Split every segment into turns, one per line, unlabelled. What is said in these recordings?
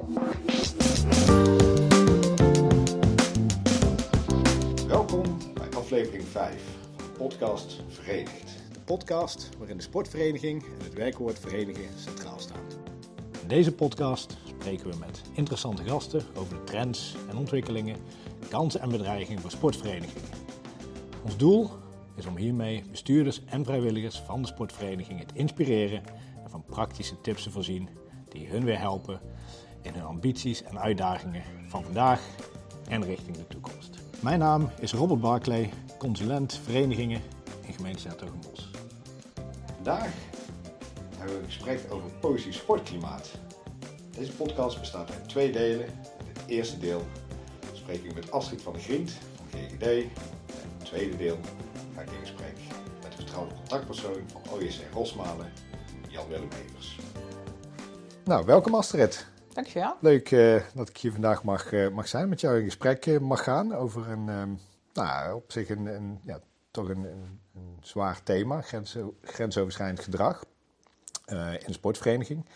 Welkom bij aflevering 5 van de podcast Verenigd.
De podcast waarin de sportvereniging en het werkwoord verenigen centraal staan. In deze podcast spreken we met interessante gasten over de trends en ontwikkelingen, kansen en bedreigingen voor sportverenigingen. Ons doel is om hiermee bestuurders en vrijwilligers van de sportverenigingen te inspireren en van praktische tips te voorzien die hun weer helpen in hun ambities en uitdagingen van vandaag en richting de toekomst. Mijn naam is Robert Barclay, consulent verenigingen in gemeente 's-Hertogenbosch.
Vandaag hebben we een gesprek over positief sportklimaat. Deze podcast bestaat uit 2 delen. In het eerste deel spreek ik met Astrid van der Grient van GGD. En in het tweede deel ga ik in gesprek met de vertrouwde contactpersoon van OJC Rosmalen, Jan-Willem Evers.
Nou, welkom Astrid.
Dankjewel.
Leuk dat ik hier vandaag mag zijn, met jou in gesprek mag gaan over op zich een zwaar thema, grensoverschrijdend gedrag in de sportvereniging.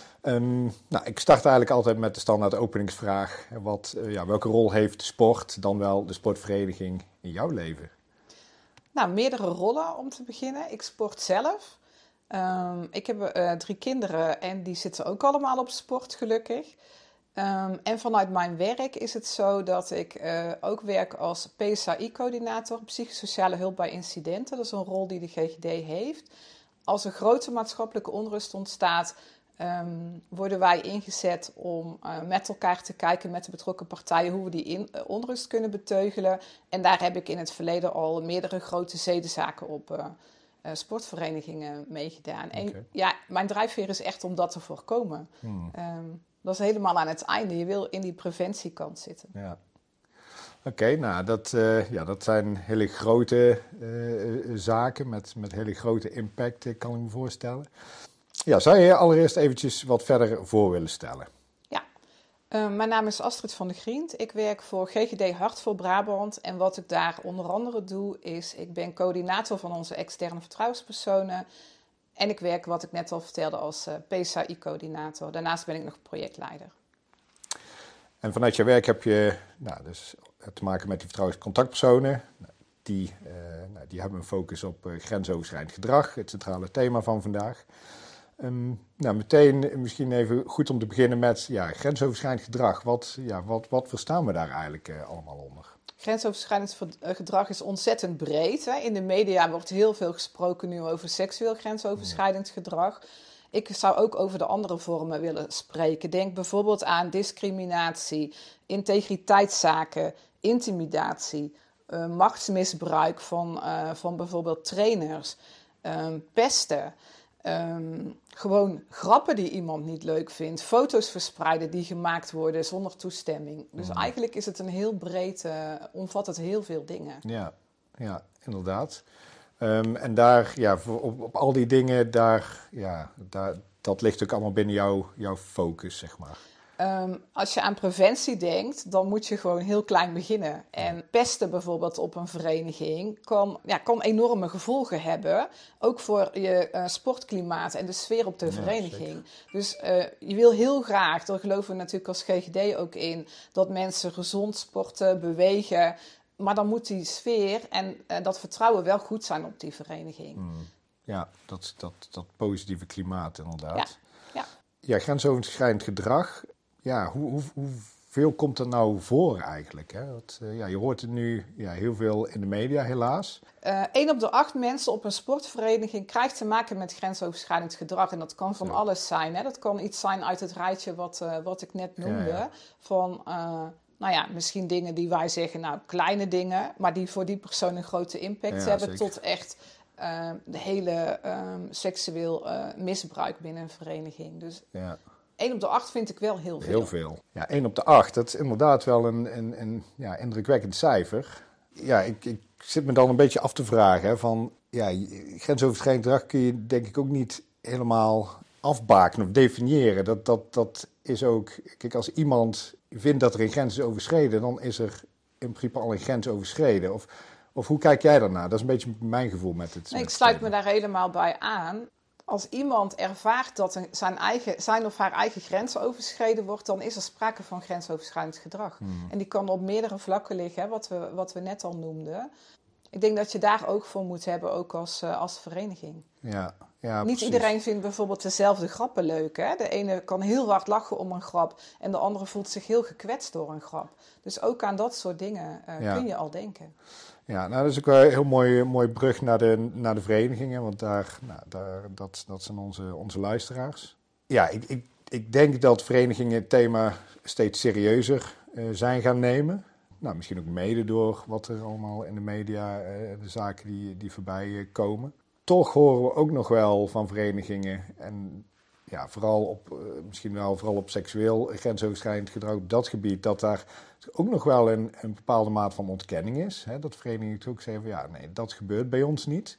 Ik start eigenlijk altijd met de standaard openingsvraag. Welke rol heeft de sport, dan wel de sportvereniging, in jouw leven?
Nou, meerdere rollen om te beginnen. Ik sport zelf. Ik heb 3 kinderen en die zitten ook allemaal op sport, gelukkig. En vanuit mijn werk is het zo dat ik ook werk als PSAI-coördinator, psychosociale hulp bij incidenten. Dat is een rol die de GGD heeft. Als er grote maatschappelijke onrust ontstaat, worden wij ingezet om met elkaar te kijken met de betrokken partijen hoe we die onrust kunnen beteugelen. En daar heb ik in het verleden al meerdere grote zedenzaken op sportverenigingen meegedaan.
Okay.
En ja, mijn drijfveer is echt om dat te voorkomen. Dat is helemaal aan het einde. Je wil in die preventiekant zitten.
Ja. Oké, dat zijn hele grote zaken met hele grote impact, kan ik me voorstellen. Ja, zou je allereerst eventjes wat verder voor willen stellen?
Ja, mijn naam is Astrid van der Grient. Ik werk voor GGD Hart voor Brabant. En wat ik daar onder andere doe is, ik ben coördinator van onze externe vertrouwenspersonen. En ik werk, wat ik net al vertelde, als PSAI-coördinator. Daarnaast ben ik nog projectleider.
En vanuit je werk heb je dus te maken met die vertrouwenscontactpersonen. Die hebben een focus op grensoverschrijdend gedrag, het centrale thema van vandaag. Meteen misschien even goed om te beginnen met grensoverschrijdend gedrag. Wat verstaan we daar eigenlijk allemaal onder?
Grensoverschrijdend gedrag is ontzettend breed. Hè? In de media wordt heel veel gesproken nu over seksueel grensoverschrijdend gedrag. Ik zou ook over de andere vormen willen spreken. Denk bijvoorbeeld aan discriminatie, integriteitszaken, intimidatie, machtsmisbruik van bijvoorbeeld trainers, pesten. Gewoon grappen die iemand niet leuk vindt, foto's verspreiden die gemaakt worden zonder toestemming. Dus eigenlijk is het een heel breed, omvat het heel veel dingen.
Ja, inderdaad. En daar, op al die dingen, dat ligt ook allemaal binnen jouw focus, zeg maar.
Als je aan preventie denkt, dan moet je gewoon heel klein beginnen. En pesten bijvoorbeeld op een vereniging kan enorme gevolgen hebben. Ook voor je sportklimaat en de sfeer op de vereniging. Zeker. Dus je wil heel graag, daar geloven we natuurlijk als GGD ook in, dat mensen gezond sporten, bewegen. Maar dan moet die sfeer en dat vertrouwen wel goed zijn op die vereniging.
Ja, dat positieve klimaat inderdaad.
Ja,
grensoverschrijdend gedrag. Ja, hoeveel komt er nou voor eigenlijk? Hè? Je hoort het nu heel veel in de media, helaas.
1 op de 8 mensen op een sportvereniging krijgt te maken met grensoverschrijdend gedrag. En dat kan van alles zijn. Hè? Dat kan iets zijn uit het rijtje wat ik net noemde.
Ja.
Van misschien dingen die wij zeggen, kleine dingen, maar die voor die persoon een grote impact hebben. Zeker. Tot echt de hele seksueel misbruik binnen een vereniging. Dus 1 op de 8 vind ik wel heel veel.
Heel veel. Ja, 1 op de 8, dat is inderdaad wel een indrukwekkend cijfer. Ja, ik zit me dan een beetje af te vragen van, grensoverschrijdend gedrag kun je denk ik ook niet helemaal afbakenen of definiëren. Dat is ook, kijk, als iemand vindt dat er een grens is overschreden, dan is er in principe al een grens overschreden. Of hoe kijk jij daarnaar? Dat is een beetje mijn gevoel met het.
Ik sluit me daar helemaal bij aan. als iemand ervaart dat zijn of haar eigen grens overschreden wordt, dan is er sprake van grensoverschrijdend gedrag. En die kan op meerdere vlakken liggen, hè, wat we net al noemden. Ik denk dat je daar oog voor moet hebben, ook als vereniging.
Ja,
Niet
precies.
iedereen vindt bijvoorbeeld dezelfde grappen leuk. Hè? De ene kan heel hard lachen om een grap en de andere voelt zich heel gekwetst door een grap. Dus ook aan dat soort dingen kun je al denken.
Ja, nou, dat is ook wel een heel mooi brug naar de verenigingen, want dat zijn onze luisteraars. Ja, ik denk dat verenigingen het thema steeds serieuzer zijn gaan nemen. Nou, misschien ook mede door wat er allemaal in de media, de zaken die voorbij komen. Toch horen we ook nog wel van verenigingen, en ja, vooral op seksueel grensoverschrijdend gedrag, op dat gebied, dat daar ook nog wel een bepaalde maat van ontkenning is. Hè? Dat verenigingen ook zeggen van ja, nee, dat gebeurt bij ons niet.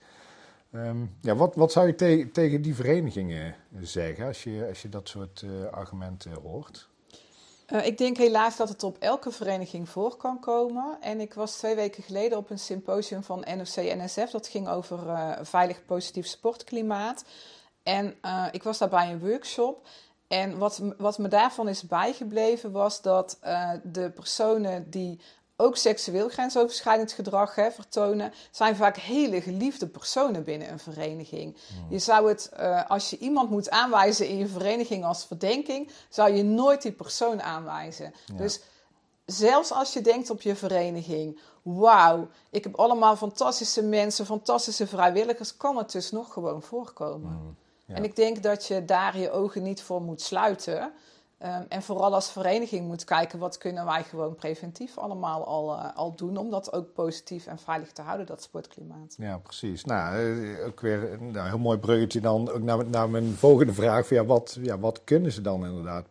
Wat zou je tegen die verenigingen zeggen als je dat soort argumenten hoort?
Ik denk helaas dat het op elke vereniging voor kan komen. En ik was 2 weken geleden op een symposium van NOC-NSF. Dat ging over veilig positief sportklimaat. En ik was daarbij een workshop. En wat me daarvan is bijgebleven was dat de personen die ook seksueel grensoverschrijdend gedrag vertonen, zijn vaak hele geliefde personen binnen een vereniging. Je zou het, als je iemand moet aanwijzen in je vereniging als verdenking, zou je nooit die persoon aanwijzen. Ja. Dus zelfs als je denkt op je vereniging, wauw, ik heb allemaal fantastische mensen, fantastische vrijwilligers, kan het dus nog gewoon voorkomen. Ja. En ik denk dat je daar je ogen niet voor moet sluiten. En vooral als vereniging moet kijken, wat kunnen wij gewoon preventief allemaal al doen, om dat ook positief en veilig te houden, dat sportklimaat.
Ja, precies. Nou, ook weer een heel mooi bruggetje dan ook naar mijn volgende vraag. Van, wat kunnen ze dan inderdaad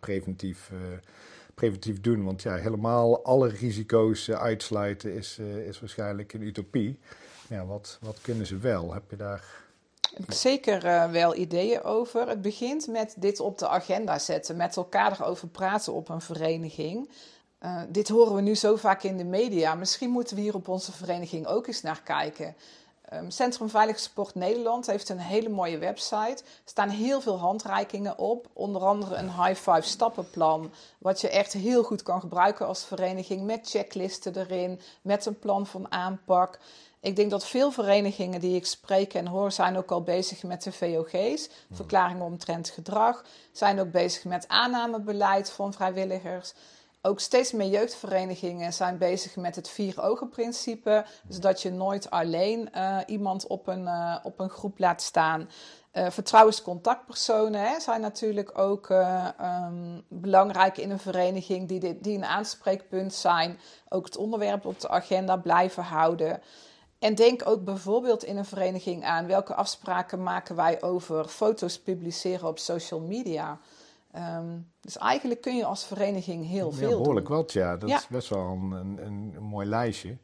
preventief doen? Want ja, helemaal alle risico's uitsluiten is waarschijnlijk een utopie. Ja, wat kunnen ze wel? Heb je daar...
Daar heb ik zeker wel ideeën over. Het begint met dit op de agenda zetten, met elkaar erover praten op een vereniging. Dit horen we nu zo vaak in de media. Misschien moeten we hier op onze vereniging ook eens naar kijken. Centrum Veilige Sport Nederland heeft een hele mooie website. Er staan heel veel handreikingen op. Onder andere een high five stappenplan, wat je echt heel goed kan gebruiken als vereniging, met checklisten erin, met een plan van aanpak. Ik denk dat veel verenigingen die ik spreek en hoor, zijn ook al bezig met de VOG's, verklaringen omtrent gedrag. Zijn ook bezig met aannamebeleid van vrijwilligers. Ook steeds meer jeugdverenigingen zijn bezig met het 4-ogen-principe. Dus dat je nooit alleen iemand op een groep laat staan. Vertrouwenscontactpersonen zijn natuurlijk ook belangrijk in een vereniging die een aanspreekpunt zijn. Ook het onderwerp op de agenda blijven houden. En denk ook bijvoorbeeld in een vereniging aan welke afspraken maken wij over foto's publiceren op social media. Dus eigenlijk kun je als vereniging heel veel
behoorlijk
doen.
Dat is best wel een mooi lijstje.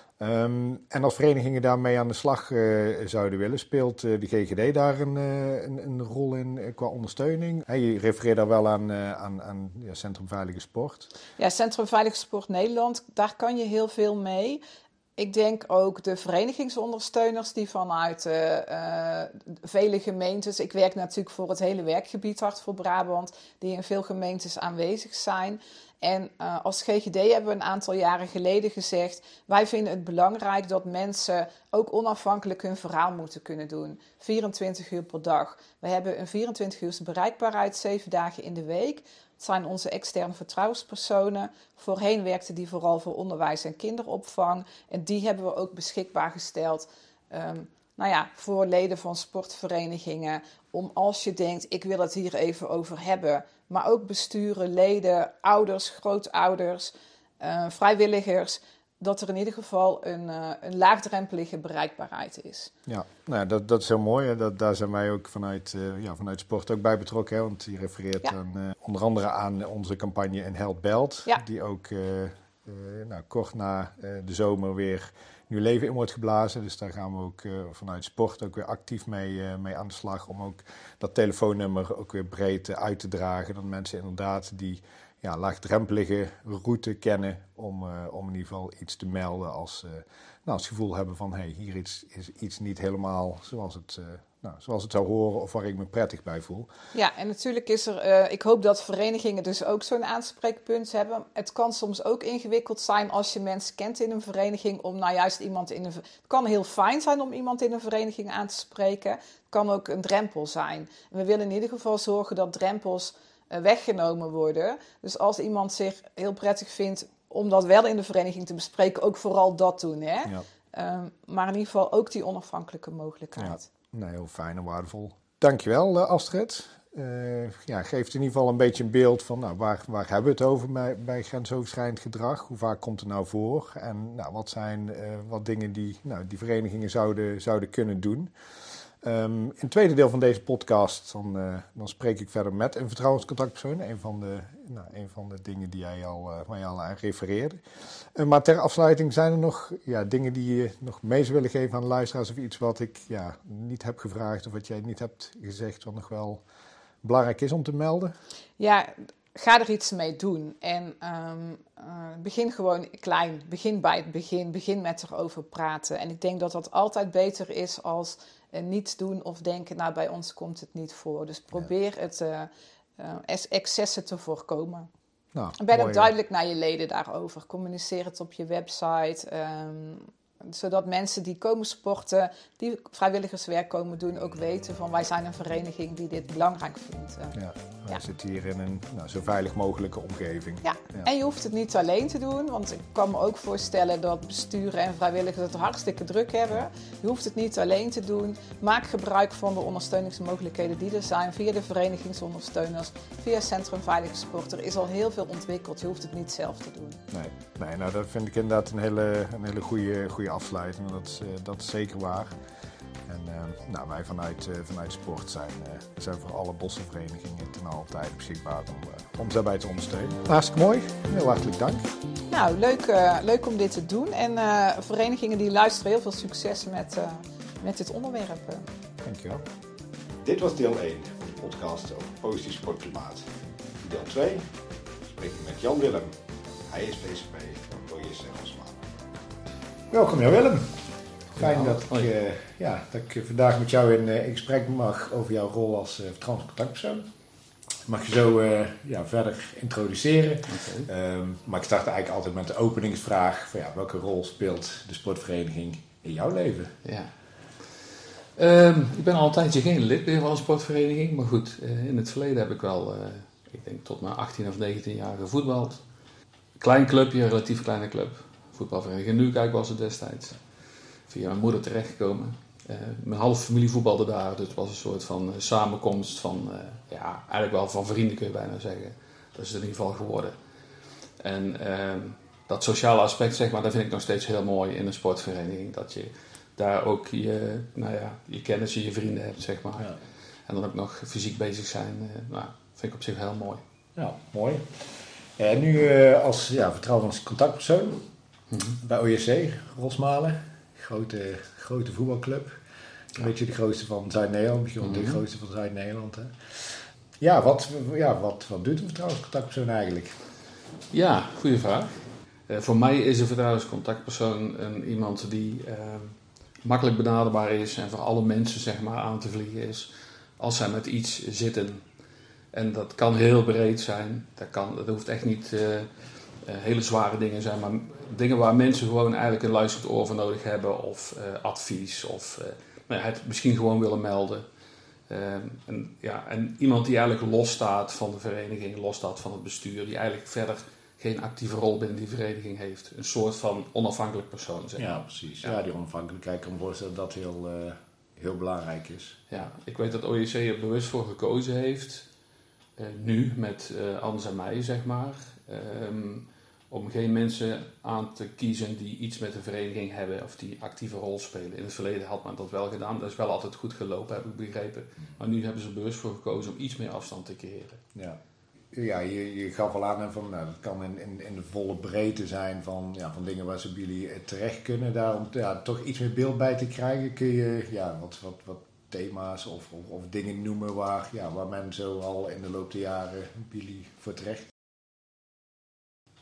En als verenigingen daarmee aan de slag zouden willen, speelt de GGD daar een rol in qua ondersteuning? Je refereert daar wel aan Centrum Veilige Sport.
Ja, Centrum Veilige Sport Nederland, daar kan je heel veel mee. Ik denk ook de verenigingsondersteuners die vanuit vele gemeentes... Ik werk natuurlijk voor het hele werkgebied Hart voor Brabant, die in veel gemeentes aanwezig zijn. En als GGD hebben we een aantal jaren geleden gezegd, wij vinden het belangrijk dat mensen ook onafhankelijk hun verhaal moeten kunnen doen. 24 uur per dag. We hebben een 24 uur bereikbaarheid, 7 dagen in de week. Het zijn onze externe vertrouwenspersonen. Voorheen werkten die vooral voor onderwijs en kinderopvang. En die hebben we ook beschikbaar gesteld voor leden van sportverenigingen. Om als je denkt, ik wil het hier even over hebben. Maar ook besturen, leden, ouders, grootouders, vrijwilligers. Dat er in ieder geval een laagdrempelige bereikbaarheid is.
Ja, nou, dat is heel mooi. Daar zijn wij ook vanuit sport ook bij betrokken. Hè? Want die refereert onder andere aan onze campagne In Held Belt. Ja. Die ook kort na de zomer weer nieuw leven in wordt geblazen. Dus daar gaan we ook vanuit sport ook weer actief mee aan de slag. Om ook dat telefoonnummer ook weer breed uit te dragen. Dat mensen inderdaad die laagdrempelige route kennen om in ieder geval iets te melden als ze het gevoel hebben van hier is iets niet helemaal zoals het zou horen of waar ik me prettig bij voel.
Ja, en natuurlijk is er, ik hoop dat verenigingen dus ook zo'n aanspreekpunt hebben. Het kan soms ook ingewikkeld zijn als je mensen kent in een vereniging om nou juist iemand het kan heel fijn zijn om iemand in een vereniging aan te spreken. Het kan ook een drempel zijn. En we willen in ieder geval zorgen dat drempels weggenomen worden. Dus als iemand zich heel prettig vindt om dat wel in de vereniging te bespreken, ook vooral dat doen. Hè? Ja. Maar in ieder geval ook die onafhankelijke mogelijkheid.
Ja, nee, heel fijn en waardevol. Dankjewel Astrid. Geeft in ieder geval een beetje een beeld van waar hebben we het over bij grensoverschrijdend gedrag? Hoe vaak komt het nou voor? En wat zijn wat dingen die verenigingen zouden kunnen doen? In het tweede deel van deze podcast dan spreek ik verder met een vertrouwenscontactpersoon. Een van de dingen die waar je al aan refereerde. Maar ter afsluiting zijn er nog dingen die je nog mee zou willen geven aan de luisteraars. Of iets wat ik niet heb gevraagd of wat jij niet hebt gezegd wat nog wel belangrijk is om te melden?
Ja, ga er iets mee doen. En begin gewoon klein. Begin bij het begin. Begin met erover praten. En ik denk dat dat altijd beter is als niets doen of denken, bij ons komt het niet voor. Dus probeer het excessen te voorkomen. En ben ook duidelijk naar je leden daarover. Communiceer het op je website. Zodat mensen die komen sporten, die vrijwilligerswerk komen doen, ook weten van wij zijn een vereniging die dit belangrijk vindt.
Wij zitten hier in een zo veilig mogelijke omgeving.
Ja, en je hoeft het niet alleen te doen, want ik kan me ook voorstellen dat besturen en vrijwilligers het hartstikke druk hebben. Je hoeft het niet alleen te doen. Maak gebruik van de ondersteuningsmogelijkheden die er zijn via de verenigingsondersteuners, via Centrum Veilige Sport. Er is al heel veel ontwikkeld, je hoeft het niet zelf te doen.
Nee, dat vind ik inderdaad een hele goede afsluiting. Dat is zeker waar. En wij vanuit sport zijn voor alle bossenverenigingen ten alle tijde beschikbaar om daarbij te ondersteunen. Hartstikke mooi. Heel hartelijk dank.
Nou, leuk om dit te doen. En verenigingen die luisteren, heel veel succes met dit onderwerp.
Dankjewel.
Dit was deel 1 van de podcast over positief sportklimaat. In deel 2 spreek ik met Jan Willem. Hij is VCP van OJC Rosmalen. Welkom Jan Willem. Fijn dat ik vandaag met jou in gesprek mag over jouw rol als vertrouwenscontactpersoon. Ik mag je zo verder introduceren. Okay. Maar ik start eigenlijk altijd met de openingsvraag van welke rol speelt de sportvereniging in jouw leven?
Ja. Ik ben al een tijdje geen lid meer van een sportvereniging. Maar goed, in het verleden heb ik wel, ik denk tot mijn 18 of 19 jaar gevoetbald. Klein clubje, relatief kleine club. Voetbalvereniging Nieuwkijk was het destijds. Via mijn moeder terechtgekomen. Mijn halve familie voetbalde daar, dus het was een soort van samenkomst van, eigenlijk wel van vrienden kun je bijna zeggen. Dat is het in ieder geval geworden. En dat sociale aspect, zeg maar, dat vind ik nog steeds heel mooi in een sportvereniging. Dat je daar ook je kennis en je vrienden hebt, zeg maar. Ja. En dan ook nog fysiek bezig zijn, vind ik op zich heel mooi.
Ja, mooi. En nu als vertrouwenscontactpersoon bij OJC Rosmalen. Grote voetbalclub. Een beetje de grootste van Zuid-Nederland. Misschien de grootste van Zuid-Nederland. Hè? Ja, wat doet een vertrouwenscontactpersoon eigenlijk?
Ja, goede vraag. Voor mij is een vertrouwenscontactpersoon iemand die makkelijk benaderbaar is en voor alle mensen, zeg maar, aan te vliegen is als zij met iets zitten. En dat kan heel breed zijn. Dat hoeft echt niet hele zware dingen zijn, maar dingen waar mensen gewoon eigenlijk een luisterend oor voor nodig hebben of advies of het misschien gewoon willen melden. En iemand die eigenlijk losstaat van de vereniging, losstaat van het bestuur, die eigenlijk verder geen actieve rol binnen die vereniging heeft. Een soort van onafhankelijk persoon, zeg maar.
Ja, precies. Ja, die onafhankelijkheid kan voorstellen dat heel belangrijk is.
Ja, ik weet dat OJC er bewust voor gekozen heeft, nu met Anders en mij, zeg maar, om geen mensen aan te kiezen die iets met de vereniging hebben of die actieve rol spelen. In het verleden had men dat wel gedaan, dat is wel altijd goed gelopen, heb ik begrepen. Maar nu hebben ze er bewust voor gekozen om iets meer afstand te creëren.
Ja, je gaf al aan van, dat kan in de volle breedte zijn van dingen waar ze bij jullie terecht kunnen. Daarom toch iets meer beeld bij te krijgen, kun je wat thema's of dingen noemen waar men zo al in de loop der jaren bij jullie voor terecht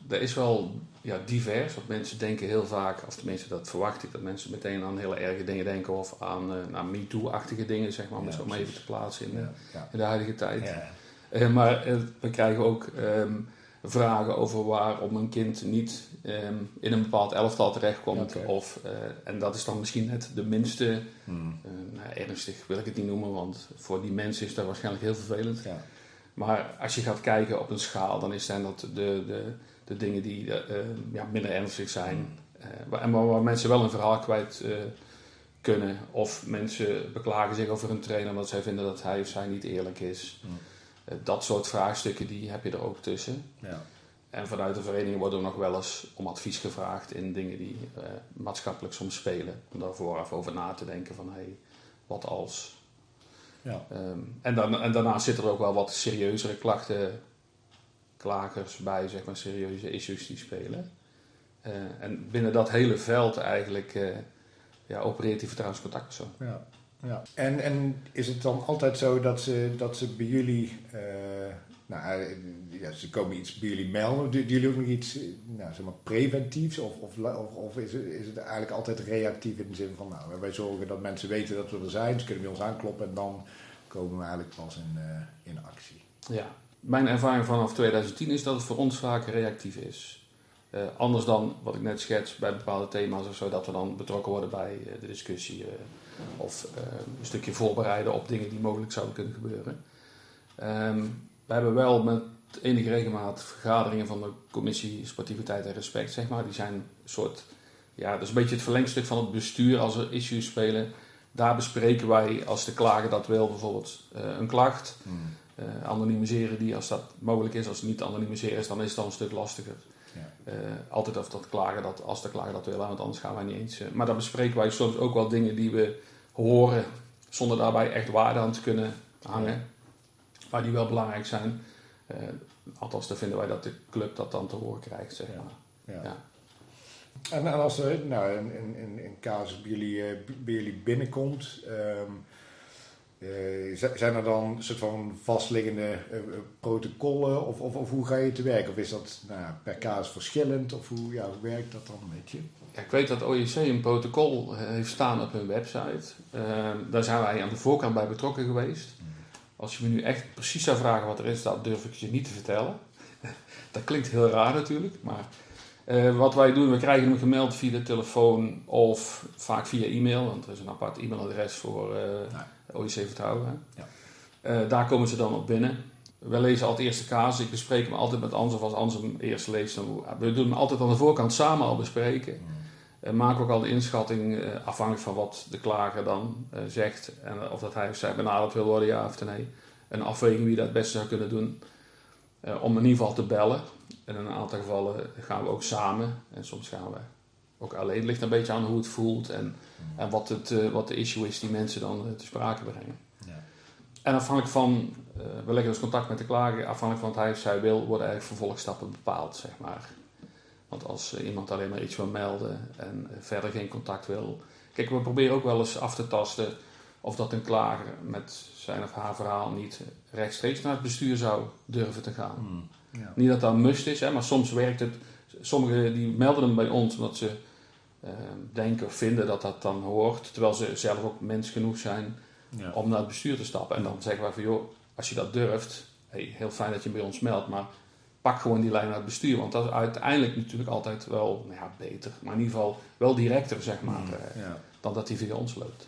dat is wel divers. Want mensen denken heel vaak, of tenminste dat verwacht ik, dat mensen meteen aan hele erge dingen denken of aan MeToo-achtige dingen, zeg maar, om het zo maar even te plaatsen in de huidige tijd. Ja. Maar we krijgen ook vragen over waarom een kind niet in een bepaald elftal terechtkomt. Okay. En dat is dan misschien net de minste, ernstig wil ik het niet noemen, want voor die mensen is dat waarschijnlijk heel vervelend. Ja. Maar als je gaat kijken op een schaal, dan zijn dat de dingen die minder ernstig zijn. Waar mensen wel een verhaal kwijt kunnen. Of mensen beklagen zich over een trainer omdat zij vinden dat hij of zij niet eerlijk is. Dat soort vraagstukken die heb je er ook tussen. Ja. En vanuit de vereniging wordt er nog wel eens om advies gevraagd in dingen die maatschappelijk soms spelen. Om daar vooraf over na te denken van wat als... Ja. En daarnaast zitten er ook wel wat serieuzere klagers bij, zeg maar, serieuze issues die spelen. En binnen dat hele veld eigenlijk opereert die vertrouwenscontactpersoon. Ja.
Ja. En is het dan altijd zo dat ze bij jullie, ze komen iets bij jullie melden, doen jullie ook nog iets preventiefs of is het eigenlijk altijd reactief in de zin van, wij zorgen dat mensen weten dat we er zijn, ze kunnen bij ons aankloppen en dan komen we eigenlijk pas in actie.
Ja, mijn ervaring vanaf 2010 is dat het voor ons vaak reactief is. Anders dan wat ik net schets bij bepaalde thema's of zo, dat we dan betrokken worden bij de discussie of een stukje voorbereiden op dingen die mogelijk zouden kunnen gebeuren. We hebben wel met enige regelmaat vergaderingen van de commissie Sportiviteit en Respect, zeg maar. Die zijn een soort, dat is een beetje het verlengstuk van het bestuur als er issues spelen. Daar bespreken wij, als de klager dat wil, bijvoorbeeld een klacht. Anonimiseren die als dat mogelijk is. Als het niet anonimiseren is, dan is het al een stuk lastiger. Ja. Altijd of dat klager dat, als de klager dat wil, want anders gaan wij niet eens. Maar dan bespreken wij soms ook wel dingen die we horen, zonder daarbij echt waarde aan te kunnen hangen. Maar die wel belangrijk zijn. Althans, dan vinden wij dat de club dat dan te horen krijgt, zeg maar. Ja.
En als er een casus bij jullie binnenkomt, zijn er dan een soort van vastliggende protocollen of hoe ga je te werk? Of is dat per casus verschillend? Of hoe werkt dat dan een beetje?
Ja, ik weet dat OJC een protocol heeft staan op hun website. Daar zijn wij aan de voorkant bij betrokken geweest. Als je me nu echt precies zou vragen wat er is, dat durf ik je niet te vertellen. Dat klinkt heel raar natuurlijk, maar wat wij doen, we krijgen hem gemeld via de telefoon of vaak via e-mail, want er is een apart e-mailadres voor OJC Vertrouwen. Ja. Daar komen ze dan op binnen. We lezen al het eerste casus. Ik bespreek hem altijd met Ans of als Ans hem eerst leest. We doen hem altijd aan de voorkant samen al bespreken. Maken ook al de inschatting afhankelijk van wat de klager dan zegt. En of dat hij of zij benaderd wil worden, ja of nee. Een afweging wie dat het beste zou kunnen doen. Om in ieder geval te bellen. En in een aantal gevallen gaan we ook samen. En soms gaan we ook alleen. Het ligt een beetje aan hoe het voelt. En wat de issue is die mensen dan te sprake brengen. Ja. En afhankelijk van, we leggen dus contact met de klager. Afhankelijk van wat hij of zij wil, worden eigenlijk vervolgstappen bepaald, zeg maar. Want als iemand alleen maar iets wil melden en verder geen contact wil. Kijk, we proberen ook wel eens af te tasten of dat een klager met zijn of haar verhaal niet rechtstreeks naar het bestuur zou durven te gaan. Ja. Niet dat dat een must is, maar soms werkt het. Sommigen die melden hem bij ons omdat ze denken of vinden dat dat dan hoort. Terwijl ze zelf ook mens genoeg zijn om naar het bestuur te stappen. En dan zeggen wij van, joh, als je dat durft, heel fijn dat je bij ons meldt, maar pak gewoon die lijn naar het bestuur. Want dat is uiteindelijk natuurlijk altijd wel beter. Maar in ieder geval wel directer, zeg maar, dan dat die via ons loopt.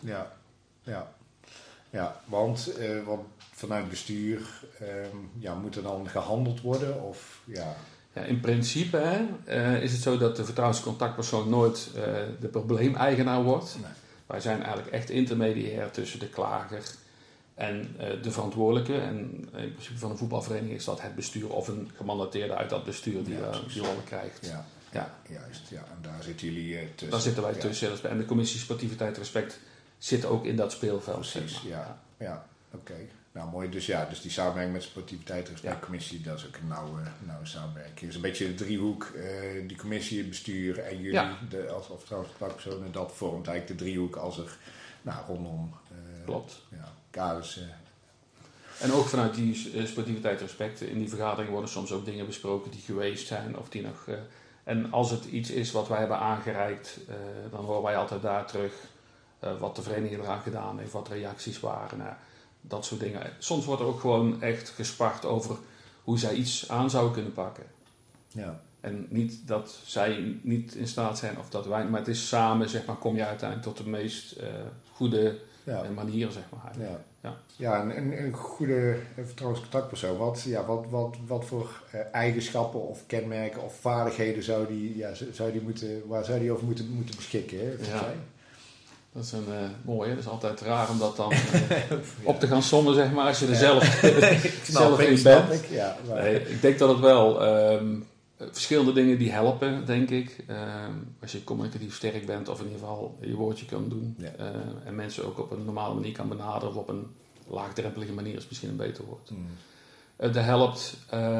Ja, want vanuit het bestuur moet er dan gehandeld worden? Of, ja,
in principe is het zo dat de vertrouwenscontactpersoon nooit de probleemeigenaar wordt. Nee. Wij zijn eigenlijk echt intermediair tussen de klager en de verantwoordelijke. En in principe van een voetbalvereniging is dat het bestuur of een gemandateerde uit dat bestuur die rollen krijgt.
Ja, juist. Ja. En daar zitten jullie tussen.
Daar zitten wij tussen. En de commissie Sportiviteit en Respect zit ook in dat speelveld.
Precies,
zeg maar.
Ja. Oké. Nou, mooi. Dus die samenwerking met Sportiviteit en Respectcommissie, dat is ook een nauwe samenwerking. Het is een beetje de driehoek, die commissie, het bestuur en jullie, als vertrouwenscontactpersonen, dat vormt eigenlijk de driehoek als er rondom
Klopt.
kaders.
En ook vanuit die sportiviteit respect. In die vergadering worden soms ook dingen besproken die geweest zijn. Of die nog, en als het iets is wat wij hebben aangereikt, dan horen wij altijd daar terug wat de vereniging eraan gedaan heeft, wat reacties waren. Nou, dat soort dingen. Soms wordt er ook gewoon echt gespart over hoe zij iets aan zouden kunnen pakken.
Ja.
En niet dat zij niet in staat zijn of dat wij, maar het is samen, zeg maar, kom je uiteindelijk tot de meest goede manier, zeg maar.
Een goede vertrouwenscontactpersoon. Wat voor eigenschappen of kenmerken of vaardigheden waar zou die over moeten beschikken? Hè,
dat is een mooie. Dat is altijd raar om dat dan op te gaan sommen, zeg maar, als je er zelf in bent. Ik denk dat het wel verschillende dingen die helpen, denk ik. Als je communicatief sterk bent of in ieder geval je woordje kan doen. Ja. En mensen ook op een normale manier kan benaderen of op een laagdrempelige manier is misschien een beter woord. Dat helpt.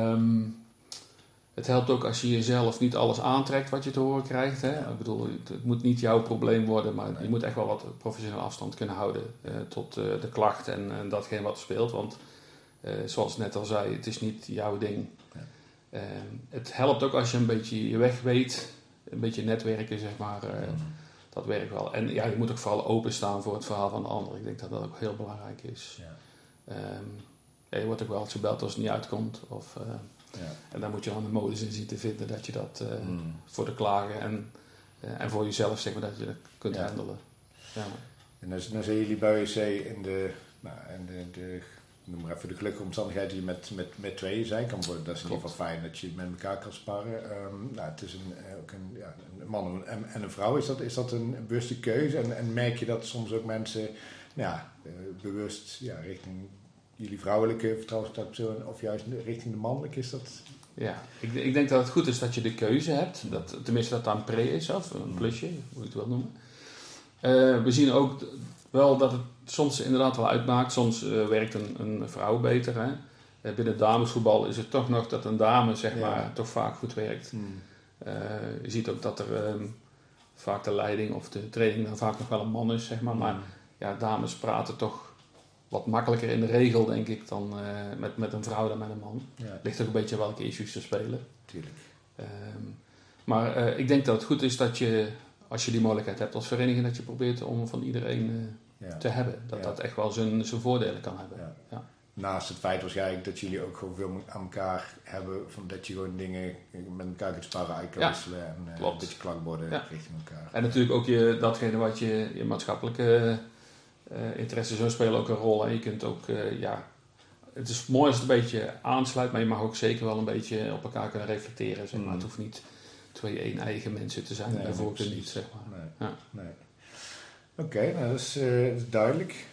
Het helpt ook als je jezelf niet alles aantrekt wat je te horen krijgt. Hè? Ja. Ik bedoel, het moet niet jouw probleem worden, maar je moet echt wel wat professionele afstand kunnen houden tot de klacht en datgene wat er speelt. Want zoals ik net al zei, het is niet jouw ding. Ja. Het helpt ook als je een beetje je weg weet, een beetje netwerken, zeg maar. Dat werkt wel. En ja, je moet ook vooral openstaan voor het verhaal van de ander. Ik denk dat dat ook heel belangrijk is. Ja. Je wordt ook wel gebeld als het niet uitkomt. En daar moet je dan de modus in zien te vinden dat je dat voor de klagen en voor jezelf, zeg maar, dat je dat kunt handelen. Ja.
En dan zijn jullie bij OEC in de noem maar even de gelukkige omstandigheid die je met tweeën zijn kan worden. Dat is in ieder geval fijn dat je met elkaar kan sparren. Het is ook een man en een vrouw. Is dat een bewuste keuze? En merk je dat soms ook mensen bewust richting jullie vrouwelijke vertrouwenscontactpersoon of juist richting de mannelijke? Is dat...
Ja, ik denk dat het goed is dat je de keuze hebt. Tenminste dat dat een pre is of een plusje, hoe je het wil noemen. We zien ook wel dat het soms inderdaad wel uitmaakt. Soms werkt een vrouw beter. Hè. Binnen damesvoetbal is het toch nog dat een dame, zeg maar, toch vaak goed werkt. Je ziet ook dat er vaak de leiding of de training dan vaak nog wel een man is, zeg maar. Maar ja, dames praten toch wat makkelijker in de regel, denk ik, dan met een vrouw dan met een man. Ja. Ligt ook een beetje welke issues er spelen.
Tuurlijk.
Maar ik denk dat het goed is dat je, als je die mogelijkheid hebt als vereniging, dat je probeert om van iedereen te hebben. Dat echt wel zijn voordelen kan hebben. Ja. Ja.
Naast het feit waarschijnlijk dat jullie ook gewoon veel aan elkaar hebben, van dat je gewoon dingen met elkaar kunt sparren, uit kan wisselen en een beetje klankborden richting elkaar.
En natuurlijk ook datgene wat je maatschappelijke interesses zo spelen ook een rol. En je kunt ook, het is mooi als het een beetje aansluit, maar je mag ook zeker wel een beetje op elkaar kunnen reflecteren. Zeg maar. Het hoeft niet 2 eigen mensen te zijn, bijvoorbeeld niet, zeg maar.
Nee. Oké, dat is duidelijk.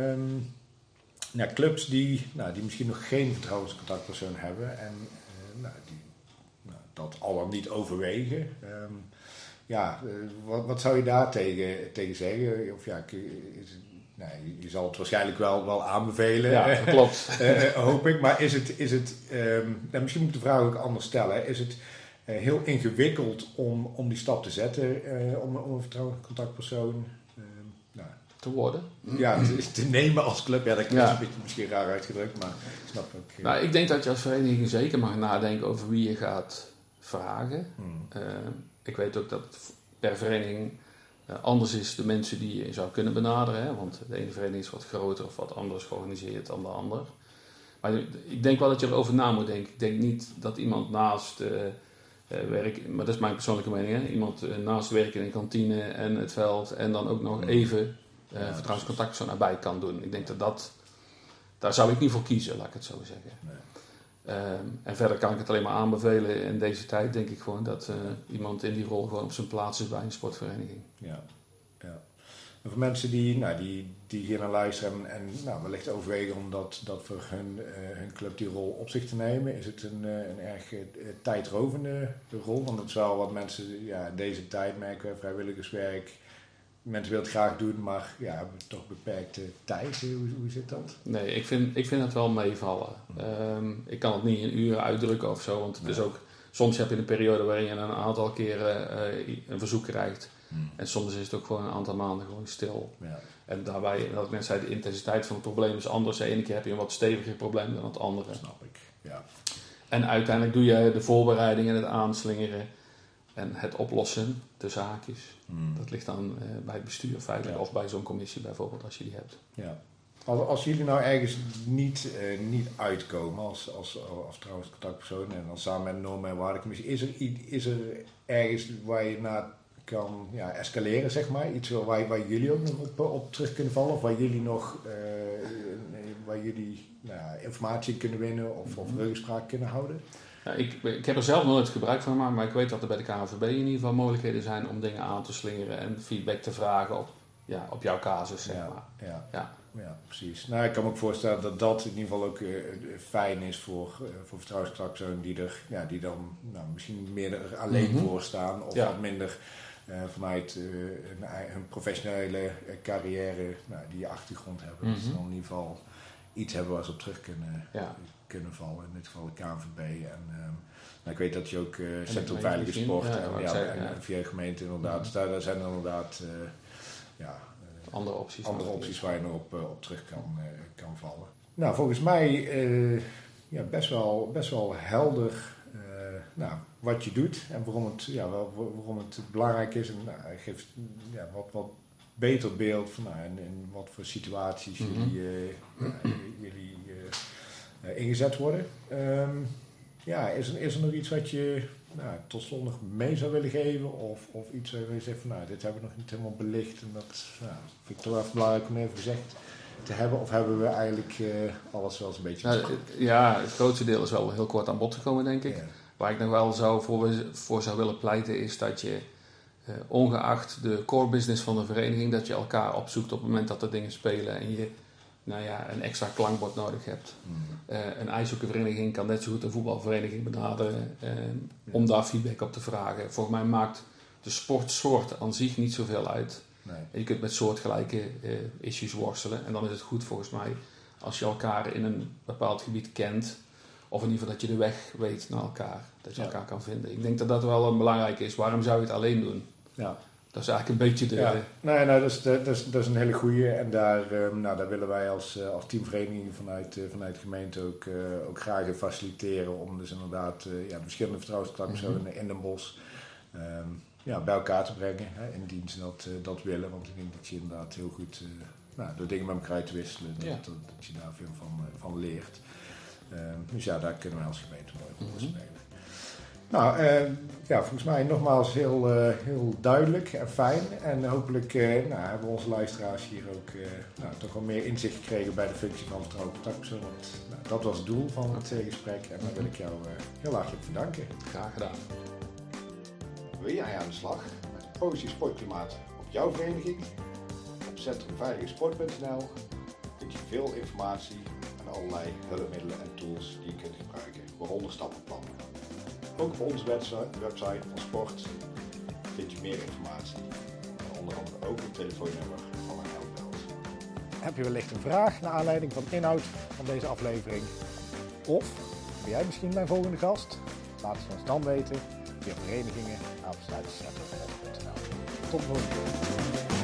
Clubs die misschien nog geen vertrouwenscontactpersoon hebben en die dat al dan niet overwegen. Wat zou je daar tegen zeggen? Of je zal het waarschijnlijk wel aanbevelen.
Ja, dat klopt.
Hoop ik. Maar is het misschien moet ik de vraag ook anders stellen. Is het heel ingewikkeld om die stap te zetten om een vertrouwenscontactpersoon
te worden?
Ja, te nemen als club. Ja, dat is een beetje misschien raar uitgedrukt, maar ik snap ook.
Nou, ik denk dat je als vereniging zeker mag nadenken over wie je gaat vragen. Ik weet ook dat het per vereniging anders is de mensen die je zou kunnen benaderen. Hè? Want de ene vereniging is wat groter of wat anders georganiseerd dan de ander. Maar ik denk wel dat je erover na moet denken. Ik denk niet dat iemand naast werk, maar dat is mijn persoonlijke mening. Hè? Iemand naast werken in een kantine en het veld en dan ook nog even vertrouwenscontact zo nabij kan doen. Ik denk daar zou ik niet voor kiezen, laat ik het zo zeggen. Nee. En verder kan ik het alleen maar aanbevelen. In deze tijd denk ik gewoon dat iemand in die rol gewoon op zijn plaats is bij een sportvereniging.
Ja. En voor mensen die hier naar luisteren en wellicht overwegen om dat voor hun club die rol op zich te nemen, is het een erg tijdrovende rol. Want dat is wel wat mensen in deze tijd merken, vrijwilligerswerk. Mensen willen het graag doen, maar hebben toch beperkte tijd. Hoe zit dat?
Nee, ik vind het wel meevallen. Ik kan het niet in uren uitdrukken of zo, want het is ook, soms heb je een periode waarin je een aantal keren een verzoek krijgt. En soms is het ook gewoon een aantal maanden gewoon stil.
Ja.
En daarbij, wat ik net zei, de intensiteit van het probleem is anders. De ene keer heb je een wat steviger probleem dan het andere.
Dat snap ik, ja.
En uiteindelijk doe je de voorbereiding en het aanslingeren en het oplossen, tussen haakjes. Dat ligt dan bij het bestuur feitelijk of bij zo'n commissie bijvoorbeeld, als je die hebt.
Ja. Als jullie nou ergens niet uitkomen als trouwens contactpersoon en dan samen met de norm- en waardecommissie, is er ergens waar je naar kan escaleren, zeg maar? Iets waar jullie ook nog op terug kunnen vallen? Of waar jullie nog informatie kunnen winnen of ruggespraak kunnen houden?
Ja, ik heb er zelf nooit gebruik van gemaakt, maar ik weet dat er bij de KNVB in ieder geval mogelijkheden zijn om dingen aan te slingeren en feedback te vragen op jouw casus, zeg maar.
Ja, precies. Nou, ik kan me ook voorstellen dat in ieder geval ook fijn is voor vertrouwenscontactpersonen die dan misschien meer er alleen voor staan of wat minder vanuit hun professionele carrière die achtergrond hebben. Dat ze dan in ieder geval iets hebben waar ze op terug kunnen vallen. In dit geval de KNVB. En ik weet dat je ook Centrum Veilige Sport en via de gemeente inderdaad. Dus daar zijn er inderdaad andere opties waar je nog op terug kan vallen. Nou, volgens mij best wel helder wat je doet en waarom het belangrijk is. En hij geeft wat beter beeld van in wat voor situaties jullie ingezet worden. Is er nog iets wat je tot slot nog mee zou willen geven? Of iets waar je zegt van dit hebben we nog niet helemaal belicht. En dat vind ik toch even belangrijk om even gezegd te hebben. Of hebben we eigenlijk alles wel eens een beetje...
Het grootste deel is wel heel kort aan bod gekomen, denk ik. Ja. Waar ik nog wel voor zou willen pleiten is dat je, ongeacht de core business van de vereniging, dat je elkaar opzoekt op het moment dat er dingen spelen en je een extra klankbord nodig hebt. Een ijshockeyvereniging kan net zo goed een voetbalvereniging benaderen om daar feedback op te vragen. Volgens mij maakt de sportsoort aan zich niet zoveel uit. Nee. Je kunt met soortgelijke issues worstelen en dan is het goed volgens mij als je elkaar in een bepaald gebied kent of in ieder geval dat je de weg weet naar elkaar. Dat je elkaar kan vinden. Ik denk dat dat wel een belangrijk is. Waarom zou je het alleen doen? Ja. Dat is eigenlijk een beetje de...
Ja. Dat is een hele goeie. En daar willen wij als teamvereniging vanuit de gemeente ook graag in faciliteren. Om dus inderdaad de verschillende vertrouwenscontactpersonen in Den Bosch bij elkaar te brengen. Indien ze dat willen. Want ik denk dat je inderdaad heel goed door dingen met elkaar uit te wisselen. Dat je daar veel van leert. Dus daar kunnen wij als gemeente mooi op spelen. Nou, volgens mij nogmaals heel duidelijk en fijn. En hopelijk hebben onze luisteraars hier ook toch wel meer inzicht gekregen bij de functie van vertrouwenscontactpersoon. Want dat was het doel van het gesprek en daar wil ik jou heel hartelijk voor danken.
Graag gedaan.
Wil jij aan de slag met het positief sportklimaat op jouw vereniging? Op centrumveiligesport.nl vind je veel informatie en allerlei hulpmiddelen en tools die je kunt gebruiken, waaronder stappenplannen. Ook op onze website van sport vind je meer informatie. En onder andere ook het telefoonnummer van een helpdesk. Heb je wellicht een vraag naar aanleiding van de inhoud van deze aflevering? Of ben jij misschien mijn volgende gast? Laat het ons dan weten via verenigingen@sluitercentrum.nl. Tot de volgende keer.